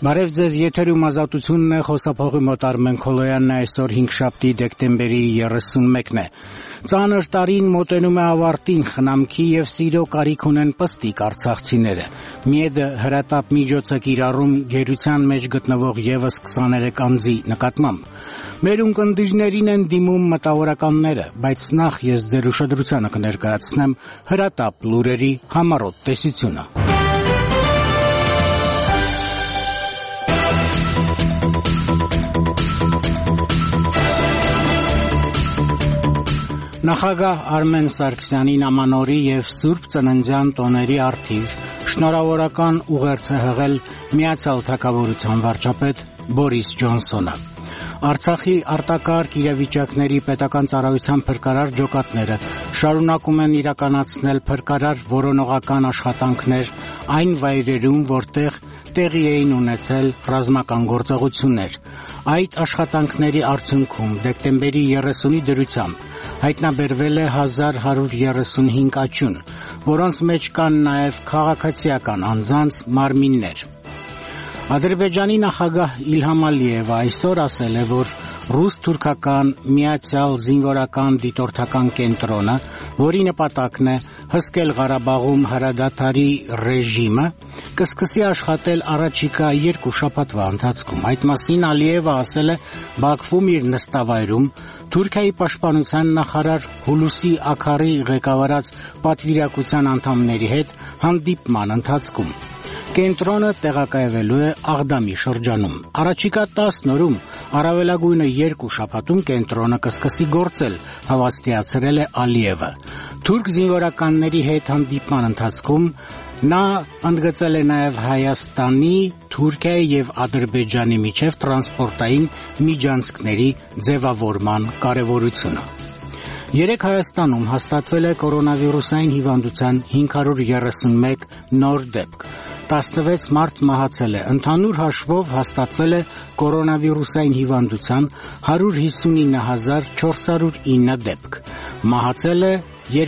Բարև ձեզ, եթերում ազատությունն է, խոսափողի մոտ Արմեն Քոլոյանն է, այսօր 5 դեկտեմբերի 31-ն է։ Ծանր տարին մոտենում է ավարտին, խնամքի եւ սիրո կարիք ունեն պստիկ արցախցիները։ Միեդը հրատապ միջոց է կիրառում գերության մեջ գտնվող եւս 23 անձի նկատմամբ։ Մեր ունկնդիրներին են դիմում մտավորականները, բայց նախ ես ձեր ուշադրությանը կներկայացնեմ հրատապ լուրերի համառոտ տեսությունը։ Նախագահ Արմեն Սարգսյանի նմանորի եւ Սուրբ Ծննդյան տոների առթիվ շնորհավորական ուղերձ է հղել Միացյալ Թագավորության վարչապետ Բորիս Ջոնսոնը։ Արցախի արտակարգ իրավիճակների պետական ծառայության փրկարար ջոկատները շարունակում են իրականացնել փրկարար որոնողական աշխատանքներ այն վայրերում, որտեղ տեղի էին ունեցել ռազմական գործողություններ։ Այդ աշխատանքների արդյունքում դեկտեմբերի 30-ի դրությամբ հայտնաբերվել է 1135 աճուն, որոնց մեջ կան նաև քաղաքացիական անձանց մարմիններ։ Ադրբեջանի նախագահ Իլհամ Ալիևը այսօր ասել է, որ ռուս-թուրքական միացյալ զինվորական դիտորդական կենտրոնը, որի նպատակն է հսկել Ղարաբաղում հրադադարի ռեժիմը, կսկսի աշխատել առաջիկա 2 շաբաթվա ընթացքում։ Այդ մասին Ալիևը ասել է Բաքվում իր նստավայրում Թուրքիայի պաշտպանության նախարար Հուլուսի Աքարի ղեկավարած պատվիրակության անդամների հետ հանդիպման ընթացքում։ Կենտրոնը տեղակայվելու է Աղդամի շրջանում։ Առաջիկա 10 օրում առավելագույնը 2 շաբաթում կենտրոնը կսկսի գործել, հավաստիացրել է Ալիևը։ Թուրք զինվորականների հետ հանդիպման ընթացքում նա ընդգծել է նաև Հայաստանի, Թուրքիայի եւ Ադրբեջանի միջև տրանսպորտային միջանցքների ձևավորման կարևորությունը։ Երեկ Հայաստանում հաստատվել է կորոնավիրուսային հիվանդության 531 նոր դեպք։ 16 մարդ մահացել է։ Ընդհանուր հաշվով հաստատվել է կորոնավիրուսային հիվանդության 159409 դեպք։ Մահացել է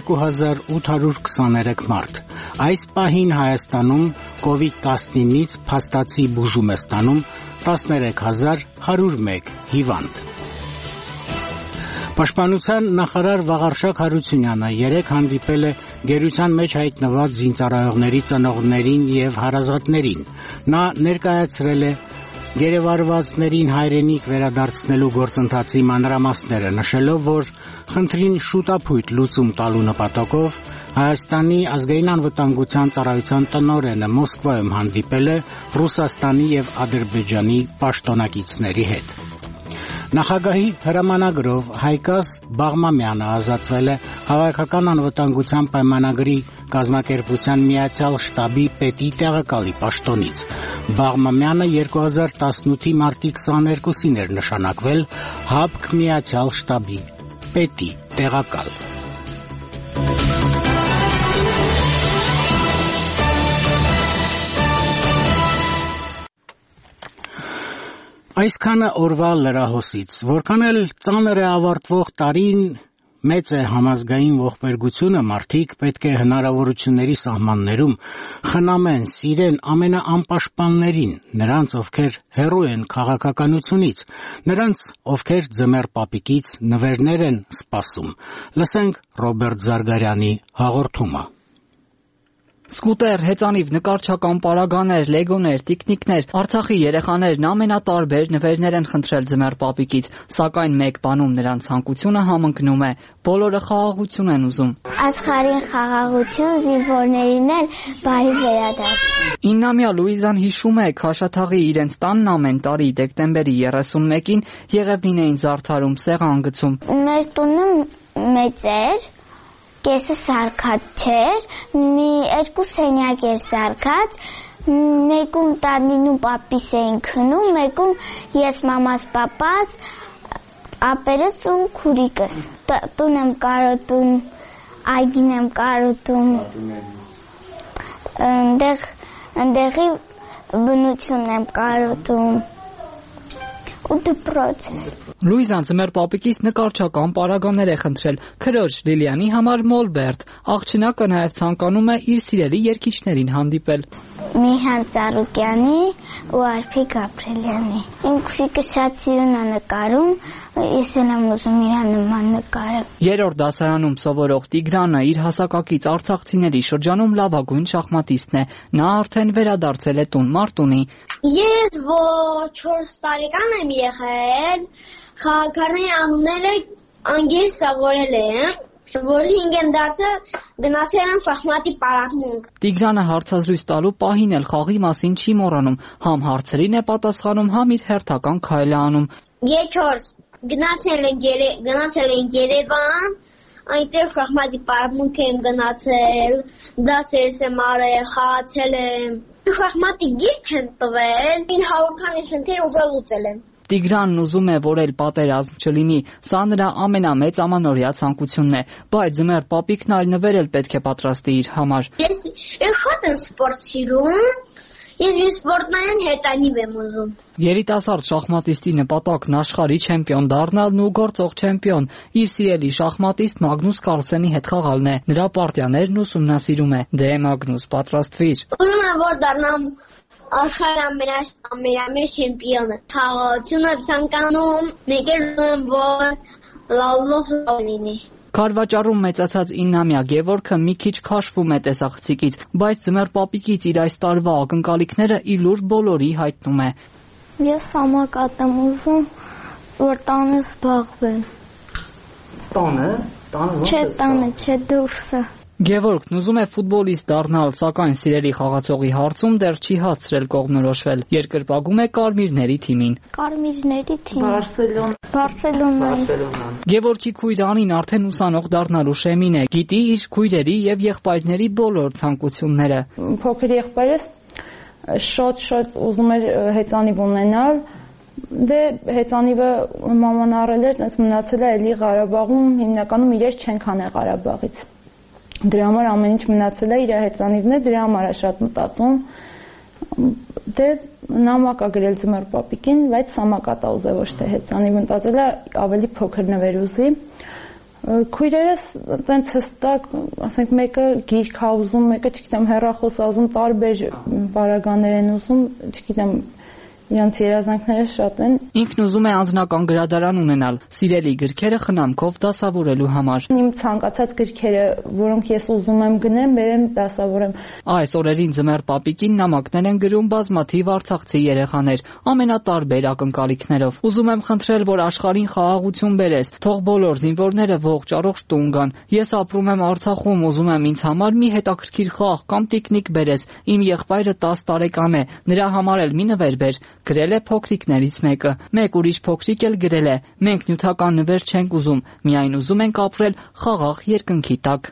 2823 մարդ։ Այս պահին Հայաստանում COVID-19-ից փաստացի բուժում է ստանում 13101 հիվանդ։ Պաշտպանության նախարար Վաղարշակ Հարությունյանը երեկ հանդիպել է գերության մեջ հայտնված զինծառայողների ծնողներին եւ հարազատներին։ Նա ներկայացրել է գերեվարվածներին հայրենիք վերադարձնելու գործընթացի մանրամասները, նշելով, որ խնդրին շուտապույտ լուծում տալու նպատակով Հայաստանի ազգային անվտանգության ծառայության տնօրենը Մոսկվայում հանդիպել է Ռուսաստանի եւ Ադրբեջանի պաշտոնակիցների հետ։ Նախագահի հրամանագրով Հայկազ Բաղմամյանը ազատվել է Հավաքական անվտանգության պայմանագրի կազմակերպության Միացյալ շտաբի պետի տեղակալի պաշտոնից։ Բաղմամյանը 2018-ի մարտի 22-ին էր նշանակվել ՀԱԲԿ Միացյալ շտաբի պետի տեղակալ։ Այսքանը օրվա լրահոսից, որքան էլ ծանր է ավարտվող տարին, մեծ է համազգային ողբերգությունը, մարդիկ պետք է հնարավորությունների սահմաններում խնամեն, սիրեն ամենաանպաշտպաններին, նրանց, ովքեր հեռու են քաղաքականությունից, նրանց, ովքեր ձմեռ պապիկից նվերներ են սպասում։ Լսենք Ռոբերտ Զարգարյանի հաղորդումը։ Սկուտեր, հեծանիվ, նկարչական պարագաներ, լեգոներ, տիկնիկներ, Արցախի երեխաներն ամենատարբեր նվերներ են խնդրել ձմեռ պապիկից, սակայն մեկ բանում նրանց ցանկությունը համընկնում է, բոլորը խաղաղություն են ուզում։ Աշխարհին խաղաղություն, զինվորներին էլ բարի վերադարձ։ 9-ամյա Լուիզան հիշում է, Քաշաթաղի իրենց տանն ամեն տարի դեկտեմբերի 31-ին Եղևնին էին զարդարում, սեղան գցում։ Մեր տունը մեծ էր, կեսը սարքած չէր, մի 2 սենյակ էր սարքած, մեկում տանին ու պապիս էին քնում, մեկում ես մամաս պապաս, ապերս ու քուրիկս։ Տուն եմ կարոտում, այգին եմ կարոտում, ընդեղի բնությունն եմ կարոտում ու դպրոցս։ Լուիզան ձմեռ պապիկից նկարչական պարագաներ է խնդրել, քրոջ Լիլիանի համար մոլբերտ, աղջնակը նաև ցանկանում է իր սիրելի երգիչներին հանդիպել։ Միհան Ծառուկյանի, ու Արփիկ Գաբրելյանի։ Ինքսիկը շատ սիրուն է նկարում, ես եմ ուզում իր նման նկարել։ Երրորդ դասարանում սովորող Տիգրանը իր հասակակից արցախցիների շրջանում լավագույն շախմատիստն է։ Նա արդեն վերադարձել է տուն Մարտունի։ Ես որ 4 տարեկան եմ եղել, խաղաքարների անունները անգիր սովորել եմ, որ 5 եմ դարձել, գնացել եմ շախմատի պարապմունք։ Տիգրանը հարցազրույց տալու պահին էլ խաղի մասին չի մոռանում, համ հարցերին է պատասխանում, համ իր հերթական քայլը անում։ Ե4 գնացել ենք Երևան, այնտեղ շախմատի պարապմունք եմ գնացել, դասերս եմ արել, խաղացել եմ։ Շախմատի գիրք են տվել, 900 քանի խնդիր ուղղելուծել եմ։ Տիգրանն ուզում է, որ էլ պատերազմ չլինի, սա նրա ամենամեծ ամանորյա ցանկությունն է, բայց ձմեռ պապիկն այլ նվեր էլ պետք է պատրաստի իր համար։ Ես շատ եմ սպորտ սիրում, ես մի սպորտնային հեծանիվ եմ ուզում։ Երիտասարդ շախմատիստի նպատակն աշխարհի չեմպիոն դառնալն ու գործող չեմպիոն։ Իր սիրելի շախմատիստ Մագնուս Կարլսենի հետ խաղալն է։ Նրա պարտիաներն ուսումնասիրում է։ Դե Մագնուս, պատրաստվիր։ Ուզում եմ որ դառնամ աշխարհի ամենամեծ չեմպիոնը։ Խաղացում եմ ցանկանում, մեկ էլ ուզում եմ որ լավ լինի։ Քարվաճառում մեծացած 9-ամյա Գևորգը մի քիչ քաշվում է տեսախցիկից, բայց ձմեռ պապիկից իր այս տարվա ակնկալիքները ի լուր բոլորի հայտնում է։ Ես համակատ եմ ուզում, որ տանը զբաղվեմ։ Տանը ո՞նց է։ Չէ, դուրսը։ Գևորգն ուզում է ֆուտբոլիստ դառնալ, սակայն սիրելի խաղացողի հարցում դեռ չի հասցրել կողմնորոշվել։ Երկրպագում է Կարմիրների թիմին։ Կարմիրների թիմ։ Բարսելոնա։ Գևորգի քույր Անին արդեն ուսանող դառնալու շեմին է։ Գիտի իր քույրերի եւ եղբայրների բոլոր ցանկությունները։ Փոքր եղբայրս շատ ուզում էր հեծանիվ ունենալ։ Դե հեծանիվը մաման առել էր, այնց մնացել է էլի Ղարաբաղում, հիմնականում իրեր չեն քանել Ղարաբաղից։ Դրա համար ամեն ինչ մնացել է իր հեծանիվն է, դրա համար է շատ մտածում։ Դե նամակ ա գրել ձմեռ պապիկին, բայց սամակատ ա ուզել, ոչ թե հեծանիվ, մտածել է ավելի փոքր նվեր ուզի։ Քույրերս տենց հստակ, ասենք մեկը գիրք ա ուզում, մեկը չգիտեմ հեռախոս ա ուզում, տարբեր բարագաներ են ուզում, չգիտեմ Իրանց երազանքները շատ են։ Ինքն ուզում է անձնական գրադարան ունենալ, սիրելի գրքերը խնամքով դասավորելու համար։ Իմ ցանկացած գրքերը, որոնք ես ուզում եմ գնեմ, բերեմ դասավորեմ։ Այս օրերին ձմեռ պապիկին նամակներ են գրում բազմաթիվ արցախցի երեխաներ, ամենատարբեր ակնկալիքներով։ Ուզում եմ խնդրել, որ աշխարհին խաղաղություն բերես, թող բոլոր զինվորները ողջ առողջ տուն գան։ Ես ապրում եմ Արցախում, ուզում եմ ինձ համար մի հետաքրքիր խաղ կամ տիկնիկ բերես։ Իմ եղբայրը 10 տարեկան է, նրա համար էլ մի նվեր բեր։ Գրել է փոքրիկներից մեկը։ Մեկ ուրիշ փոքրիկ էլ գրել է. մենք նյութական նվեր չենք ուզում, միայն ուզում ենք ապրել խաղաղ երկնքի տակ։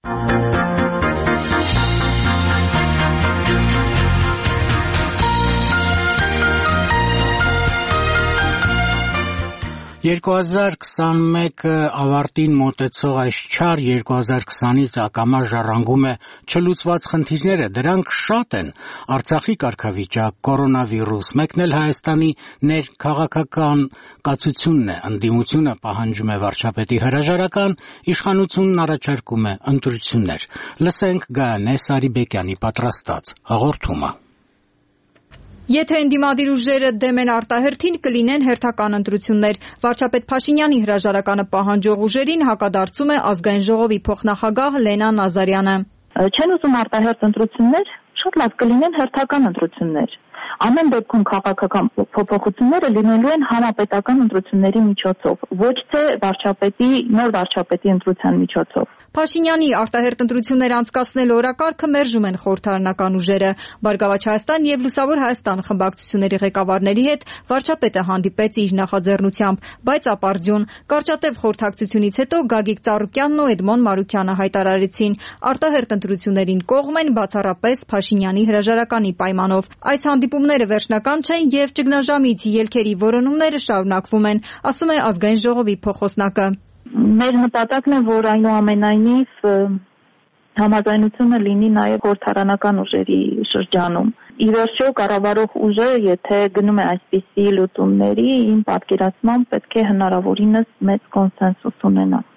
2021 ավարտին մոտեցող այս չար 2020-ից ակամա ժառանգում է չլուծված խնդիրները, դրանք շատ են. Արցախի կարգավիճակ, կորոնավիրուս, մեկն էլ Հայաստանի ներքաղաքական կացությունն է, ընդդիմությունը պահանջում է վարչապետի հրաժարական, իշխանությունն առաջարկում է ընտրություններ։ Լսենք Գայանե Սարիբեկյանի պատրաստած հաղորդումը։ Եթե ընդդիմադիր ուժերը դեմ են արտահերթին, կլինեն հերթական ընտրություններ։ Վարչապետ Փաշինյանի հրաժարականը պահանջող ուժերին հակադարձում է Ազգային ժողովի փոխնախագահ Լենա Նազարյանը։ Չեն ուզում արտահերթ ընտրություններ, շատ լավ կլինեն հերթական ընտրություններ։ Ամեն դեպքում քաղաքական փոփոխությունները լինելու են համապետական ընտրությունների միջոցով, ոչ թե նոր վարչապետի ընտրության միջոցով։ Փաշինյանի արտահերթ ընտրություններ անցկացնելու օրակարգը մերժում են խորհրդարանական ուժերը։ Բարգավաճ Հայաստան եւ Լուսավոր Հայաստան խմբակցությունների ղեկավարների հետ վարչապետը հանդիպեց իր նախաձեռնությամբ, բայց ապարդյուն։ Կարճատև խորհրդակցությունից հետո Գագիկ Ծառուկյանն ու Էդմոն Մարուկյանը հայտարարեցին, արտահերթ ընտրություններին կողմ են բացառապես Փաշինյանի հրաժարականի պայմանով։ Այս հանդիպումները վերջնական չեն եւ ճգնաժամից ելքերի որոնումները շարունակվում են, ասում է Ազգային ժողովի փոխոսնակը։ Մեր նպատակն է, որ այնուամենայնիվ համաձայնությունը լինի նաև խորհրդարանական ուժերի շրջանում։ Ի վերջո կառավարող ուժը, եթե գնում է այսպիսի լուծումների, իմ պատկերացմամբ պետք է հնարավորինս մեծ կոնսենսուս ունենա։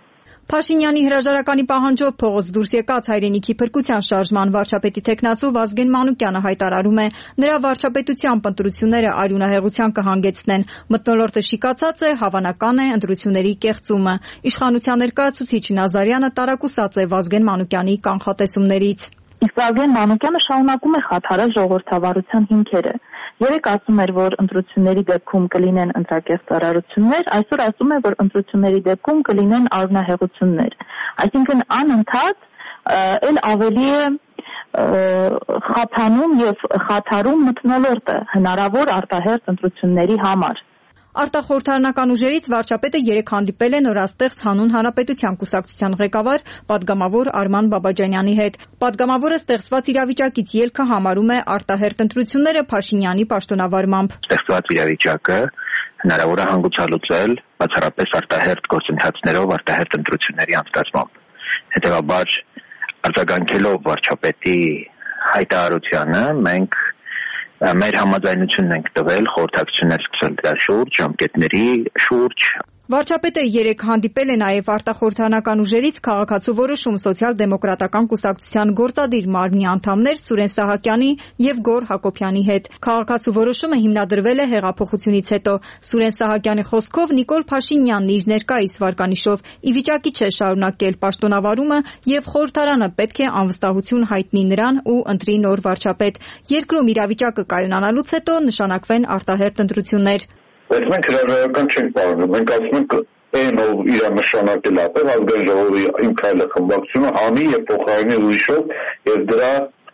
Փաշինյանի հրաժարականի պահանջով փողոց դուրս եկած հայրենիքի փրկության շարժման վարչապետի տեխնացու Վազգեն Մանուկյանը հայտարարում է, նրա վարչապետությամբ ընտրությունները արյունահեղության կհանգեցնեն։ Մթնոլորտը շիկացած է, հավանական է ընտրությունների կեղծումը։ Իշխանության ներկայացուցիչ Նազարյանը տարակուսած է Վազգեն Մանուկյանի կանխատեսումներից։ Իսկ Վազգեն Մանուկյանը շարունակում է խաթարել ժողովրդավարության հիմքերը։ Երեկ ասում էր, որ ընտրությունների դեպքում կլինեն ընտրակերտ ծառայություններ, այսօր ասում է, որ ընտրությունների դեպքում կլինեն արյունահեղություններ։ Այսինքն անընդհատ էլ ավելի է խափանում եւ խաթարում մթնոլորտը հնարավոր արտահերթ ընտրությունների համար։ Արտախորհրդարանական ուժերից վարչապետը երեկ հանդիպել է նորաստեղծ Հանուն Հանրապետության կուսակցության ղեկավար պատգամավոր Արման Բաբաջանյանի հետ։ Պատգամավորը ստեղծված իրավիճակից ելքը համարում է արտահերթ ընտրությունները Փաշինյանի պաշտոնավարմամբ։ Ստեղծված իրավիճակը հնարավոր է հանգուցալուծել բացառապես արտահերթ գործընթացներով, արտահերթ ընտրությունների անցկացմամբ։ Հետևաբար, արձագանքելով վարչապետի հայտարարությանը, մենք մեր համաձայնությունն ենք տվել խորհրդակցություններ սկսել դրա շուրջ, ժամկետների շուրջ։ Վարչապետը երեկ հանդիպել է նաև արտախորհրդարանական ուժերից քաղաքացու որոշում սոցիալ-դեմոկրատական կուսակցության գործադիր մարմնի անդամներ Սուրեն Սահակյանի եւ Գոր Հակոբյանի հետ։ Քաղաքացու որոշումը հիմնադրվել է հեղափոխությունից հետո։ Սուրեն Սահակյանի խոսքով Նիկոլ Փաշինյանն իր ներկայիս վարկանիշով ի վիճակի չէ շարունակել պաշտոնավարումը եւ խորհրդարանը պետք է անվստահություն հայտնի նրան ու ընտրի նոր վարչապետ։ Երկրում իրավիճակը կայունանալուց հետո նշանակվեն արտահերթ ընտրություններ։ Բայց մենք հրաժարական չենք պահանջում, մենք ասում ենք այն ով իր նշանակել ապեր ազգային ժողովի իմ քայլը խմբակցությունը անի եւ փոխարինի ուրիշով եւ դրա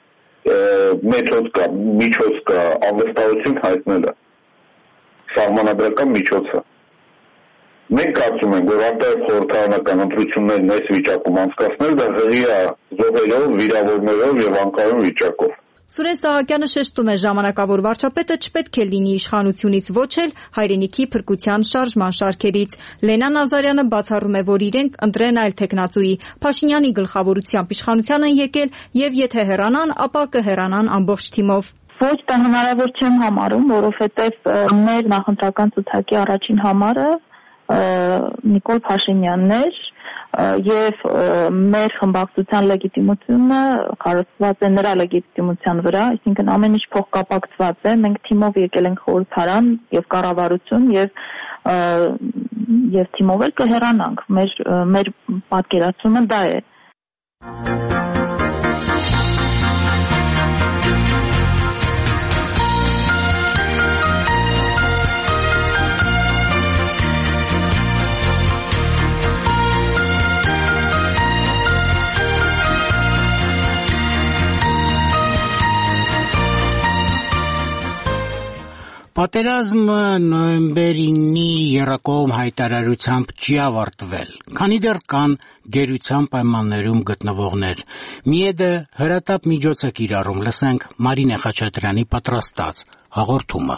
մեթոդ կա, միջոց կա, անվստահություն հայտնելը սահմանադրական միջոցը։ Մենք կարծում ենք, որ արտահերթ խորհրդարանական ընտրություններն այս վիճակում անցկացնել դա հղի է զոհերով, վիրավորներով եւ անկայուն վիճակով։ Սուրեն Սահակյանը շեշտում է, ժամանակավոր վարչապետը չպետք է լինի իշխանությունից, ոչ էլ հայրենիքի փրկության շարժման շարքերից։ Լենա Նազարյանը բացառում է, որ իրենք ընտրեն այլ տեխնացուի։ Փաշինյանի գլխավորությամբ իշխանության են եկել եւ եթե հեռանան, ապա կհեռանան ամբողջ թիմով։ Ոչ, դա հնարավոր չեմ համարում, որովհետեւ մեր նախընտրական ցուցակի առաջին համարը Նիկոլ Փաշինյանն էր եւ մեր խմբակցության լեգիտիմությունը կառուցված է նրա լեգիտիմության վրա, այսինքն ամեն ինչ փոխկապակցված է, մենք թիմով եկել ենք խորհրդարան եւ կառավարություն եւ թիմով էլ կհեռանանք, մեր պատկերացումը դա է։ Պատերազմը նոյեմբերի 9-ի եռակողմ հայտարարությամբ չի ավարտվել, քանի դեռ կան գերության պայմաններում գտնվողներ։ Միեդը հրատապ միջոց է կիրառում, լսենք Մարինե Խաչատրյանի պատրաստած հաղորդումը։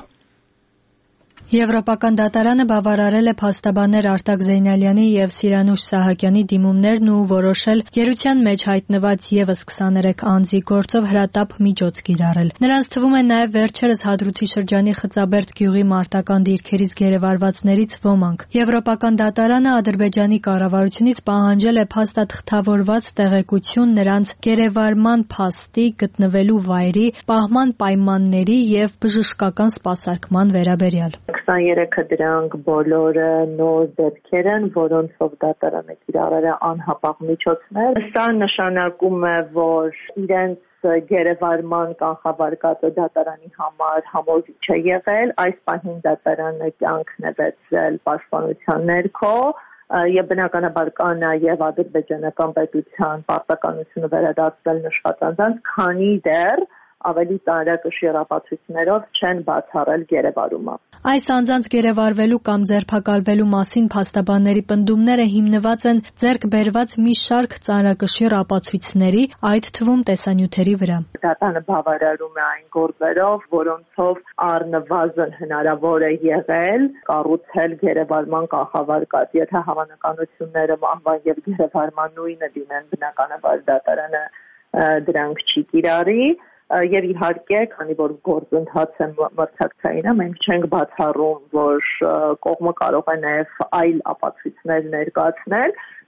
Եվրոպական դատարանը բավարարել է փաստաբաններ Արտակ Զեյնալյանի եւ Սիրանուշ Սահակյանի դիմումներն ու որոշել գերության մեջ հայտնված եւս 23 անձի գործով հրատապ միջոց կիրառել։ Նրանց թվում են նաեւ վերջերս Հադրութի շրջանի Խծաբերդ գյուղի մարտական դիրքերից գերեվարվածներից ոմանք։ Եվրոպական դատարանը Ադրբեջանի կառավարությունից պահանջել է փաստաթղթավորված տեղեկություն նրանց գերեվարման փաստի, գտնվելու վայրի, պահման պայմանների եւ բժշկական սպասարկման վերաբերյալ։ 23-ը դրանք բոլորը նոր դեպքեր են, որոնցով դատարանը կիրառել է անհապաղ միջոցներ։ Սա նշանակում է, որ իրենց գերեվարման կանխավարկածը դատարանի համար համոզիչ է եղել, այս պահին դատարանը կյանքն է վերցրել պաշտպանության ներքո եւ բնականաբար կա նաեւ ադրբեջանական պետության պարտականությունը վերադարձնել նշված անձանց, քանի դեռ ավելի ծանրակշիռ ապացույցներով չեն բացառել գերեվարումը։ Այս անձանց գերեվարվելու կամ ձերբակալվելու մասին փաստաբանների պնդումները հիմնված են ձեռք բերված մի շարք ծանրակշիռ ապացույցների, այդ թվում տեսանյութերի վրա։ Դատարանը բավարարում է այն գործերով, որոնցով առնվազն հնարավոր է եղել կառուցել գերեվարման կանխավարկած։ Եթե հավանականությունները մահվան եւ գերեվարման նույնը լինեն, բնականաբար դատարանը դրանք չի կիրառի։ Եվ իհարկե, քանի որ գործընթացը մրցակցային է, մենք չենք բացառում, որ կողմը կարող է նաև այլ ապացույցներ ներկայացնել,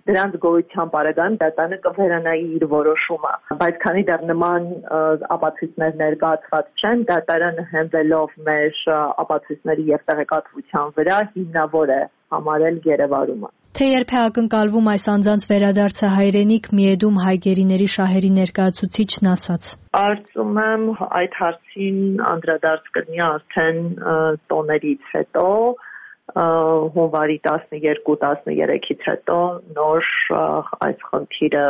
դրանց գոյության բարեկան դատարանը կվերանայի իր որոշումը, բայց քանի դեռ նման ապացույցներ ներկայացված չեն, դատարանը հենվելով մեր ապացույցների եւ տեղեկատվության վրա հիմնավոր է համարել գերեվարումը։ Թե երբ է ակնկալվում այս անձանց վերադարձը հայրենիք, Միեդում հայ գերիների շահերի ներկայացուցիչն ասաց. Կարծում եմ այդ հարցին անդրադարձ կլինի արդեն տոներից հետո, հունվարի 12-13-ից հետո նոր այս խնդիրը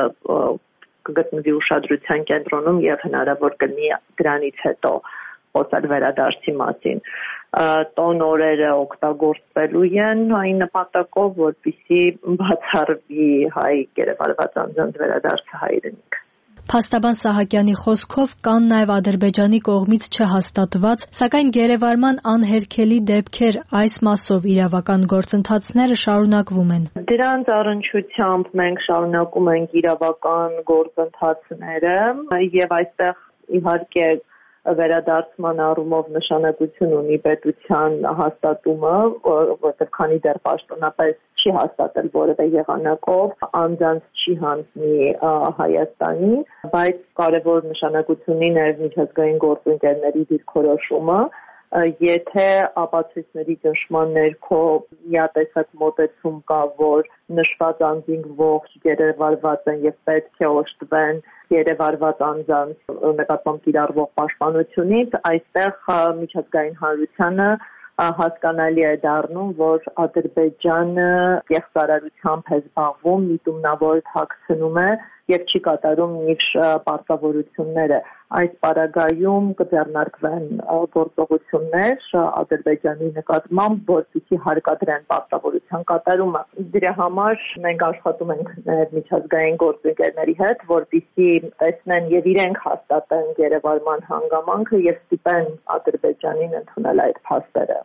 կգտնվի ուշադրության կենտրոնում եւ հնարավոր կլինի դրանից հետո խոսել վերադարձի մասին։ Տոն օրերը օգտագործվելու են այն նպատակով, որպեսզի բացառվի հայ գերեվարված անձանց վերադարձը հայրենիք։ Փաստաբան Սահակյանի խոսքով կան նաև Ադրբեջանի կողմից չհաստատված, սակայն գերեվարման անհերքելի դեպքեր, այս մասով իրավական գործընթացները շարունակվում են։ Դրանց առնչությամբ մենք շարունակում ենք իրավական գործընթացները եւ այստեղ իհարկե վերադարձման առումով նշանակություն ունի պետության հաստատումը, որովհետև քանի դեռ պաշտոնապես չի հաստատել որևէ եղանակով, անձանց չի հանձնի Հայաստանի, բայց կարևոր նշանակություն ունի նաև միջազգային գործընկերների դիրքորոշումը, եթե ապացույցների ճնշման ներքո միատեսակ մոտեցում կա, որ նշված անձինք ողջ գերեվարված են եւ պետք է օժտվեն գերեվարված անձանց նկատմամբ կիրառվող պաշտպանությունից, այստեղ միջազգային հանրությանը հասկանալի է դառնում, որ Ադրբեջանը կեղծարարությամբ է զբաղվում, միտումնավոր թաքցնում է եւ չի կատարում իր պարտավորությունները։ Այս պարագայում կձեռնարկվեն գործողություններ Ադրբեջանի նկատմամբ, որպեսզի հարկադրեն պարտավորության կատարումը։ Դրա համար մենք աշխատում ենք նաև միջազգային գործընկերների հետ, որպեսզի տեսնեն եւ իրենք հաստատեն գերեվարման հանգամանքը եւ ստիպեն Ադրբեջանին ընդունել այդ փաստերը։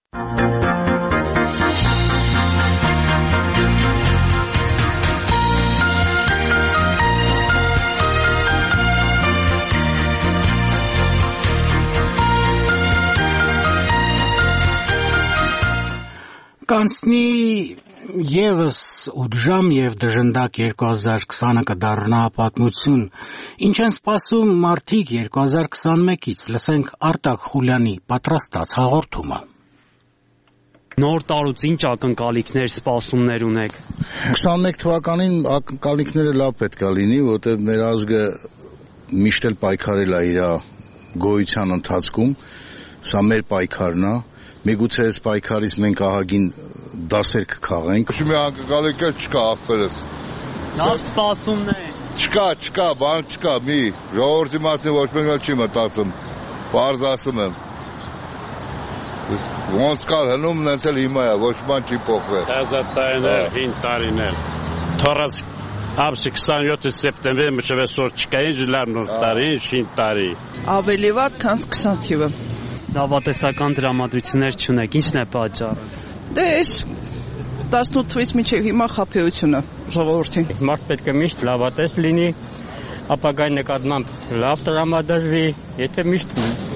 Կանցնի եւս 8 ժամ եւ դժնդակ 2020-ը կդառնա պատմություն։ Ինչ են սպասում մարդիկ 2021-ից, լսենք Արտակ Խուլյանի պատրաստած հաղորդումը։ Նոր տարուց ինչ ակնկալիքներ, սպասումներ ունեք։ 21 թվականին ակնկալիքները լավ պետք է լինի, որտեղ մեր ազգը միշտ էլ պայքարել է իր գոյության ընթացքում, սա մեր պայքարն է։ Միգուցե այս պայքարից մենք ահագին դասեր կքաղենք։ Մի ակնկալիք չկա ախպերս։ Լավ սպասումն է։ Չկա, բան չկա, մի ժողովրդի մասին ոչ մեկ չի մտածում։ Պարզ ասում եմ։ Ոնց կալ հնում նենց էլ հիմա է, ոչ բան չի փոխվել։ Տազա տարիներ, հին տարիներ։ Թորած ամսի 27 սեպտեմբեր մինչև այսօր չկային ժիլար նոր տարի, շին տարի։ Ավելի վատ, քան 20 թիվը։ Լավատեսական դրամատրություններ չունեք, ինչն է պատճառը։ Դե այս 18 թվականից մինչև հիմա խաբեությունը ժողովրդին։ Մարդ պետք է միշտ լավատես լինի, ապագայի նկատմամբ լավ տրամադրվի, եթե միշտ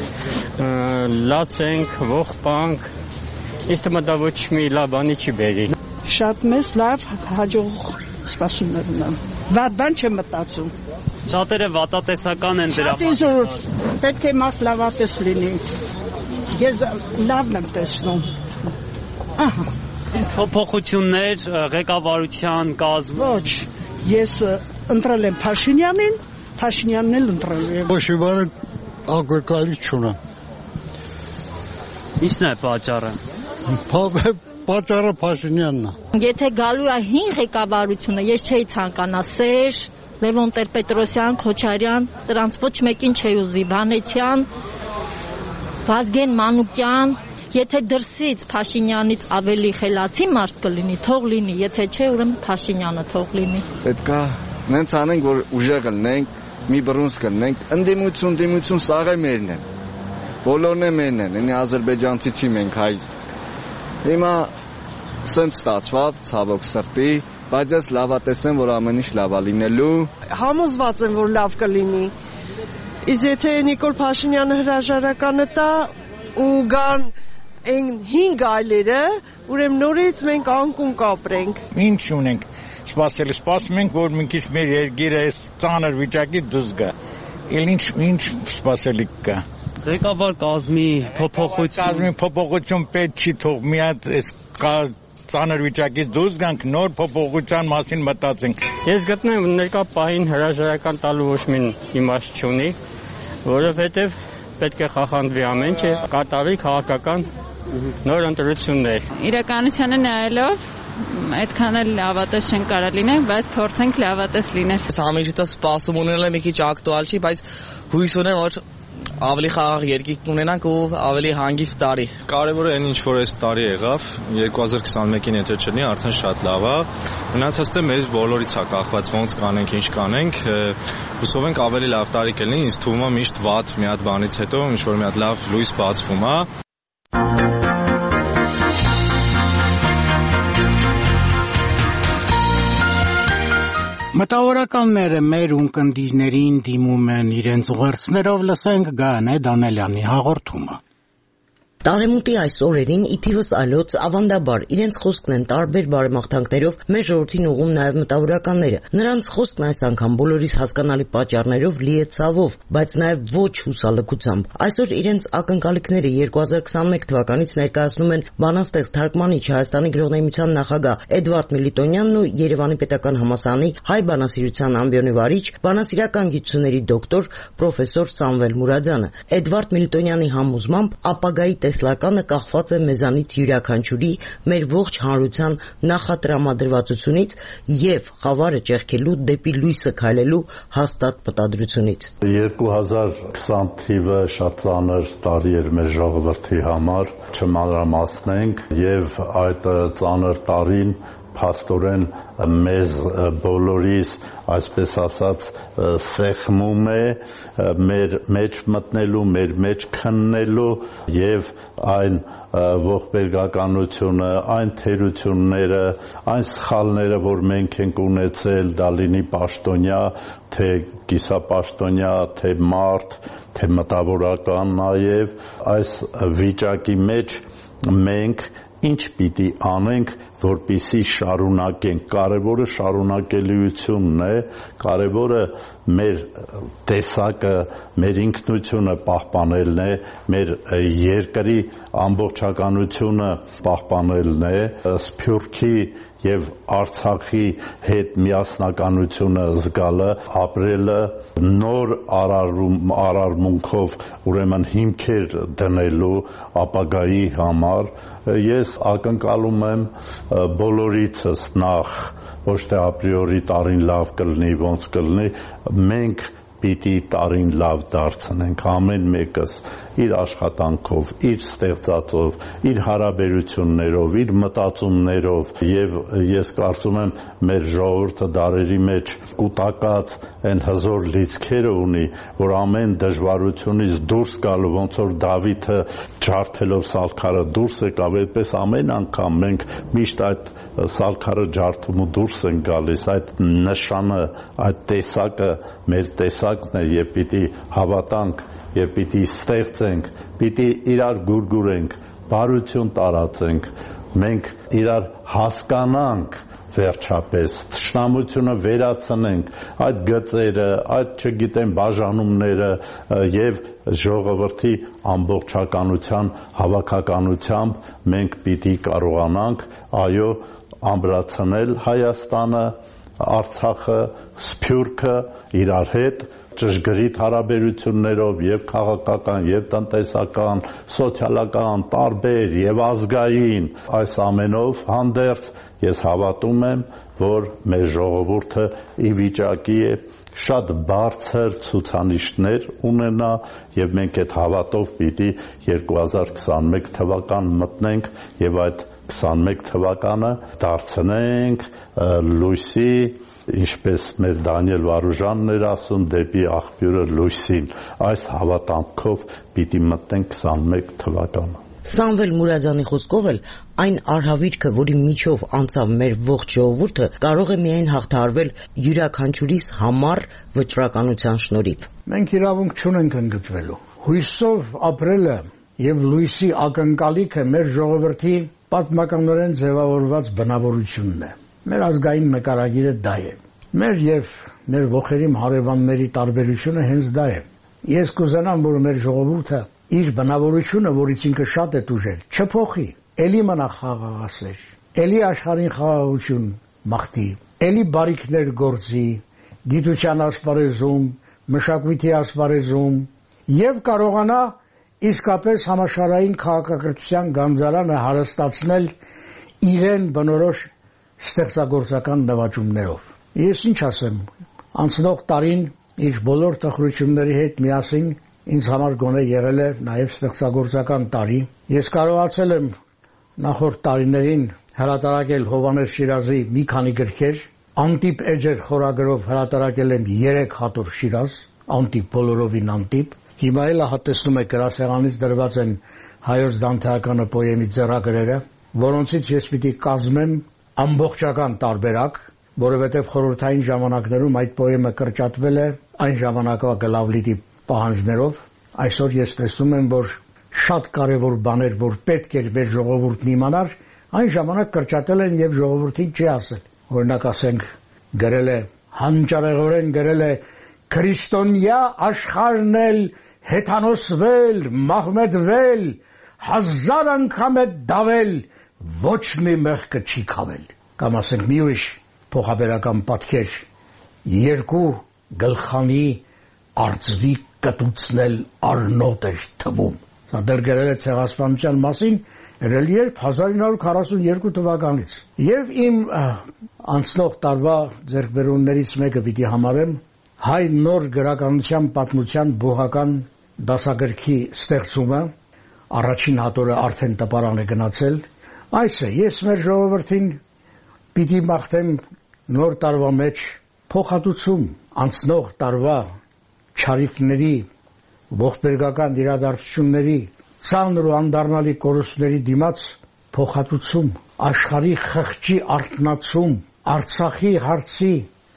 լացենք, ողբանք, ինձ թվում է դա ոչ մի լավ բանի չի բերի։ Շատ մեծ լավ հաջող սպասումներ ունեմ։ Վատ բան չեմ մտածում։ Շատերը վատատեսական են դրա համար։ Պետք է մարդ լավատես լինի։ Ես լավն եմ տեսնում։ Փոփոխություններ ղեկավարության կազմում։ Ոչ, ես ընտրել եմ Փաշինյանին, Փաշինյանն էլ ընտրել եմ։ Ոչ մի բան ակնկալիք չունեմ։ Ինչն է պատճառը։ Պատճառը Փաշինյանն է։ Եթե գալու է հին ղեկավարությունը, ես չէի ցանկանա Սերժ, Լևոն Տեր-Պետրոսյան, Քոչարյան, դրանց ոչ մեկին չի ուզի, Վանեցյան, Վազգեն Մանուկյան, եթե դրսից Փաշինյանից ավելի խելացի մարդ կլինի, թող լինի, եթե չէ, ուրեմն Փաշինյանը թող լինի։ Պետք է նենց անենք, որ ուժեղ լինենք, մի բռունց կլինենք, ընդդիմություն սաղը մերն են։ Բոլորն է մերն են, ինի ադրբեջանցի չի մենք հայ։ Հիմա սենց ստացվավ, ցավոք սրտի, բայց ես լավատես եմ, որ ամեն ինչ լավ է լինելու։ Համոզված եմ, որ լավ կլինի։ Իսկ եթե Նիկոլ Փաշինյանը հրաժարականը տա ու գան այն 5 այլերը, ուրեմն նորից մենք անկում կապրենք։ Ինչ ունենք, սպասում ենք, որ մի քիչ մեր երկիրը այս ծանր վիճակից դուրս գա։ Ինչ սպասելիք կա։ Ղեկավար կազմի փոփոխություն պետք չի թող մի հատ այս ծանր վիճակից դուրս գանք, նոր փոփոխության մասին մտածենք։ Ես գտնեմ, որ ներկա պահին հրաժարական տալու ոչ մի իմաստ չունի, որովհետև պետք է խախանվի ամեն ինչ, կատարվի քաղաքական նոր ընտրություններ։ Իրականությանը նայելով այդքան էլ լավատես չեն կարող լինել, բայց փորձենք լավատես լինել։ Ամենից սպասում ունենալը մի քիչ ակտուալ չի, բայց հույս ունեմ, որ ավելի խաղաղ երկիր ունենանք ու ավելի հանգիստ տարի։ Կարևորը այն ինչ որ այս տարի եղավ 2021-ին եթե չլինի արդեն շատ լավ է։ Մնացածը մեզ բոլորից է կախված ոնց կանենք, ինչ կանենք։ Հուսով ենք ավելի լավ տարի կլինի, ինձ թվում է միշտ վատ մի հատ բանից հետո ինչ որ մի հատ լավ լույս բացվում է։ Մտավորականները մեր ունկնդիրներին դիմում են իրենց ուղերձներով, լսենք Գայանե Դանելյանի հաղորդումը։ Տարեմուտի այս օրերին ի թիվս այլոց ավանդաբար իրենց խոսքն են տարբեր բարեմաղթանքներով մեր ժողովրդին ուղղում նաև մտավորականները։ Նրանց խոսքն այս անգամ բոլորիս հասկանալի պատճառներով լի է ցավով, բայց նաև ոչ հուսալքությամբ։ Այսօր իրենց ակնկալիքները 2021 թվականից ներկայացնում են բանաստեղծ թարգմանիչ Հայաստանի գրողների միության նախագահ Էդվարդ Միլիտոնյանն ու Երևանի պետական համալսարանի հայ բանասիրության ամբիոնի վարիչ, բանասիրական գիտությունների դոկտոր պրոֆեսոր Սամվել Մուրադյանը։ Էդվարդ Միլիտոնյանի համոզմամբ ապագայի տեսլականը կախված է մեզանից յուրաքանչյուրի մեր ողջ հանրության նախատրամադրվածությունից եւ խավարը ճեղքելու դեպի լույսը քայլելու հաստատ մտադրությունից։ 2020 թիվը շատ ծանր տարի էր մեր ժողովրդի համար, չմանրամասնենք եւ այդ ծանր տարին փաստորեն մեզ բոլորիս, այսպես ասած, սեղմում է մեր մեջ մտնելու, մեր մեջ քննելու եւ այն ողբերգականությունը, այն թերությունները, այն սխալները, որ մենք ենք ունեցել, դա լինի պաշտոնյա, թե կիսապաշտոնյա, թե մարդ, թե մտավորական նաեւ, այս վիճակի մեջ մենք ինչ պիտի անենք, որպեսզի շարունակենք։ Կարևորը շարունակելիությունն է, կարևորը մեր տեսակը, մեր ինքնությունը պահպանելն է, մեր երկրի ամբողջականությունը պահպանելն է, Սփյուռքի եւ Արցախի հետ միասնականությունը զգալը, ապրելը, նոր արարմունքով ուրեմն հիմքեր դնելու ապագայի համար ես ակնկալում եմ բոլորիցս նախ ոչ թե ապրիորի տարին լավ կլինի, ոնց կլինի, մենք պիտի տարին լավ դարձնենք ամեն մեկս իր աշխատանքով, իր ստեղծածով, իր հարաբերություններով, իր մտածումներով եւ ես կարծում եմ մեր ժողովուրդը դարերի մեջ կուտակած այն հզոր լիցքերը ունի, որ ամեն դժվարությունից դուրս գալու ոնց որ Դավիթը ջարդելով սալքարը դուրս եկավ, այդպես ամեն անգամ մենք միշտ այդ սալքարը ջարդում ու դուրս են գալիս, այդ նշանը, այդ տեսակը մեր տեսակն է եւ պիտի հավատանք եւ պիտի ստեղծենք, պիտի իրար գուրգուրենք, բարություն տարածենք, մենք իրար հասկանանք վերջապես, թշնամությունը վերացնենք, այդ գծերը, այդ չգիտեմ բաժանումները եւ ժողովրդի ամբողջականության հավաքականությամբ մենք պիտի կարողանանք, այո, ամրացնել Հայաստանը, Արցախը, Սփյուռքը իրար հետ ճշգրիտ հարաբերություններով եւ քաղաքական եւ տնտեսական, սոցիալական, տարբեր եւ ազգային այս ամենով հանդերձ ես հավատում եմ, որ մեր ժողովուրդը ի վիճակի է շատ բարձր ցուցանիշներ ունենա եւ մենք այդ հավատով պիտի 2021 թվական մտնենք եւ այդ 21 թվականը դարձնենք լույսի, ինչպես մեր Դանիել Վարուժանն էր ասում, դեպի աղբյուրը լույսին։ Այս հավատանքով պիտի մտնենք 21 թվականը։ Սամվել Մուրադյանի խոսքով էլ այն արհավիրքը, որի միջով անցավ մեր ողջ ժողովուրդը, կարող է միայն հաղթահարվել յուրաքանչյուրիս համառ վճռականության շնորհիվ։ Մենք իրավունք չունենք ընդգծվելու։ Հույսով ապրելը եւ լույսի ակնկալիքը մեր ժողովրդի պատմականորեն ձևավորված բնավորությունն է։ Մեր ազգային նկարագիրը դա է։ Մեր եւ մեր ողերիմ հարևանների տարբերությունը հենց դա է։ Ես կուզենամ, որ մեր ժողովուրդը իր բնավորությունը, որից ինքը շատ է տուժել, չփոխի, էլի մնա խաղաղասեր, էլի աշխարհին խաղաղություն մաղթի, էլի բարիքներ գործի, գիտության ասպարեզում, մշակույթի ասպարեզում եւ կարողանա իսկապես համաշխարհային քաղաքակրթության գանձարանը հարստացնել իրեն բնորոշ ստեղծագործական նվաճումներով։ Ես ինչ ասեմ, անցնող տարին իր բոլոր տխրությունների հետ միասին ինձ համար գոնե եղել է նաև ստեղծագործական տարի։ Ես կարողացել եմ նախորդ տարիներին հրատարակել Հովհաննես Շիրազի մի քանի գրքեր, Անտիպ էջեր խորագրով հրատարակել եմ 3 հատոր Շիրազ, Անտիպ բոլորովին Անտիպ։ Հիմա էլ ահա տեսնում եք գրասեղանից դրված են հայոց դանթեականը պոեմի ձեռագրերը, որոնցից ես պիտի կազմեմ ամբողջական տարբերակ, որովհետև խորհրդային ժամանակներում այդ պոեմը կրճատվել է այն ժամանակվա գլավլիտի պահանջներով։ Այսօր ես տեսնում եմ, որ շատ կարևոր բաներ, որ պետք էր մեր ժողովուրդն իմանար, այն ժամանակ կրճատել են եւ ժողովրդին չի ասել։ Օրինակ ասենք գրել է հանճարեղորեն գրել է քրիստոնյա աշխարհն էլ հեթանոսվել, մահմեդվել, 1000 անգամ է դավել, ոչ մի մեղքը չի քավել։ Կամ ասենք մի ուրիշ փոխաբերական պատկեր, 2 գլխանի արծվի կտուցնել արնոտ էր թվում։ Սա դեռ գրել է ցեղասպանության մասին, երել երբ 1942 թվականից։ Եվ իմ անցնող տարվա ձեռքբերումներից մեկը պիտի համարեմ հայ նոր գրականության պատմության բուհական դասագրքի ստեղծումը, առաջին հատորը արդեն տպարան է գնացել։ Այս է, ես մեր ժողովրդին պիտի մաղթեմ նոր տարվա մեջ փոխհատուցում անցնող տարվա չարիքների, ողբերգական իրադարձությունների, ծանր ու անդառնալի կորուստների դիմաց փոխհատուցում, աշխարհի խղճի արթնացում, Արցախի հարցի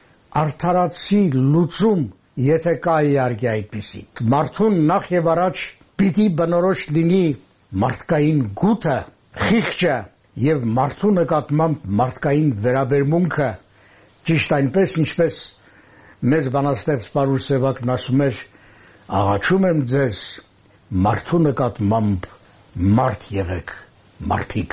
արդարացի լուծում, եթե կա իհարկե այդպիսի։ Մարդուն նախ եւ առաջ պիտի բնորոշ լինի մարդկային գութը, խիղճը եւ մարդու նկատմամբ մարդկային վերաբերմունքը, ճիշտ այնպես, ինչպես մեծ բանաստեղծ Պարուր Սևակն ասում էր, աղաչում եմ ձեզ մարդու նկատմամբ մարդ եղեք, մարդիկ։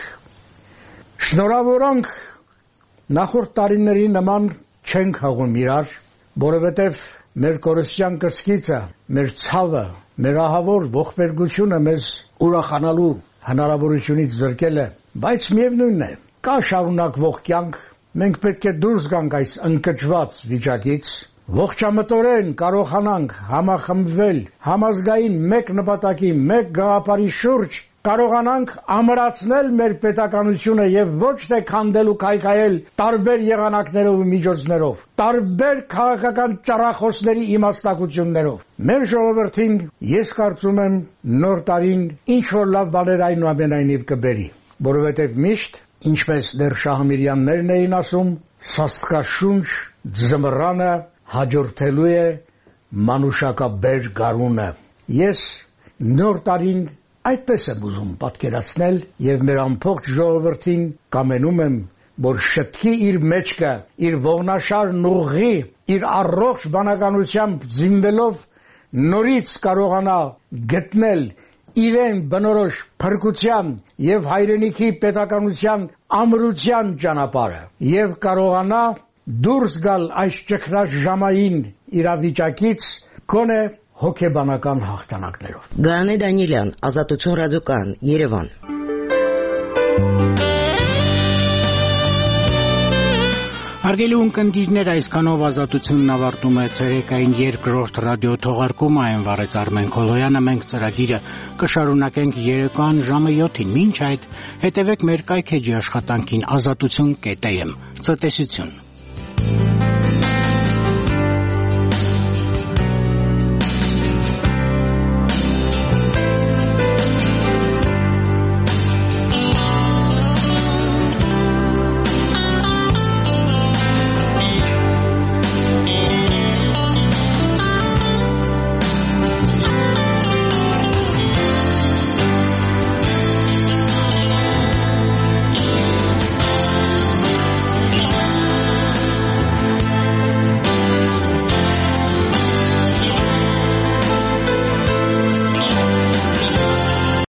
Շնորհավորանք նախորդ տարիների նման չենք հաղում իրար, որովհետև մեր կորստյան կսկիցը, մեր ցավը, մեր ահավոր ողբերգությունը մեզ ուրախանալու հնարավորությունից զրկել է, բայց միևնույնն է, կա շարունակվող կյանք, մենք պետք է դուրս գանք այս ընկճված վիճակից, ողջամտորեն կարողանանք համախմբվել համազգային մեկ նպատակի, մեկ գաղափարի շուրջ, կարողանանք ամրացնել մեր պետականությունը եւ ոչ թե քանդել ու քայքայել տարբեր եղանակներով ու միջոցներով, տարբեր քաղաքական ճառախոսների իմաստակություններով։ Մեր ժողովրդին ես կարծում եմ նոր տարին ինչ որ լավ բաներ այնուամենայնիվ կբերի, որովհետեւ միշտ, ինչպես դեռ Շահամիրյաններն էին ասում, սաստկաշունչ ձմռանը հաջորդելու է մանուշակաբեր գարունը։ Ես նոր տարին այդպես եմ ուզում պատկերացնել եւ մեր ամբողջ ժողովրդին կամենում եմ, որ շտկի իր մեջքը, իր ողնաշարն ուղղի, իր առողջ բանականությամբ զինվելով նորից կարողանա գտնել իրեն բնորոշ փրկության եւ հայրենիքի պետականության ամրության ճանապարհը եւ կարողանա դուրս գալ այս ճգնաժամային իրավիճակից գոնե հոգեբանական հաղթանակներով։ Գարանե Դանիելյան, Ազատություն ռադիոկայան, Երևան։ Հարգելի ունկնդիրներ, այսքանով Ազատությունն ավարտում է ցերեկային երկրորդ ռադիո թողարկումը, այն վարեց Արմեն Քոլոյանը, մենք ծրագիրը կշարունակենք երեկոյան ժամը 7-ին, մինչ այդ հետևեք մեր կայքեջի աշխատանքին azatutun.am, ցտեսություն։